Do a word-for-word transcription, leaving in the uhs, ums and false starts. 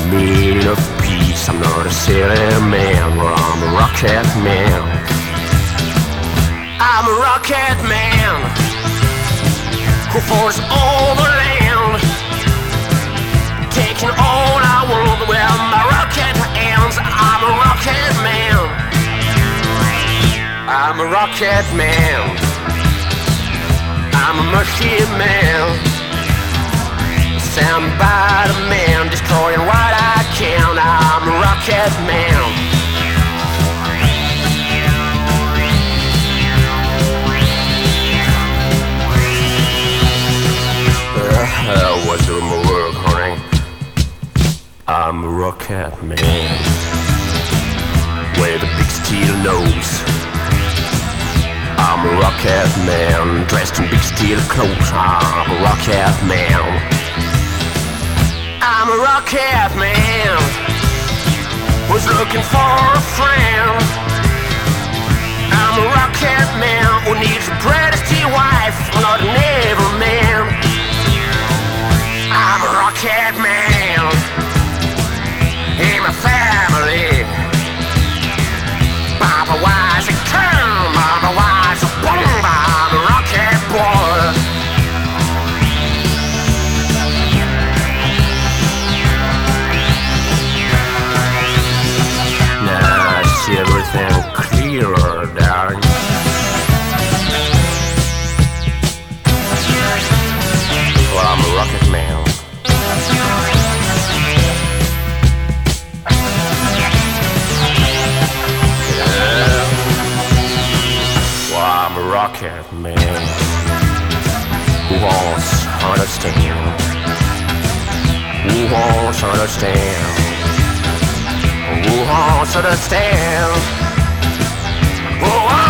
meaning of peace. I'm not a silly man, but I'm a rocket man. I'm a rocket man who falls over land, taking all I want where my rocket ends. I'm a rocket man. I'm a rocket man. I'm a machine man. Sent by the man, destroying what I can. I'm a rocket man. The hell was doing my work, honey? I'm a rocket man with a big steel nose. I'm a rocket man dressed in big steel clothes. I'm a rocket man. I'm a rocket man who's looking for a friend. I'm a rocket man who needs a pretty wife, not an evil man. I'm a rocket man in my family. Papa was a girl, Mama was a bomb. I'm a rocket boy. Everything clearer, darling. Well, I'm a rocket man. Yeah. Well, I'm a rocket man who wants to understand, who wants to understand, who wants to understand? Oh,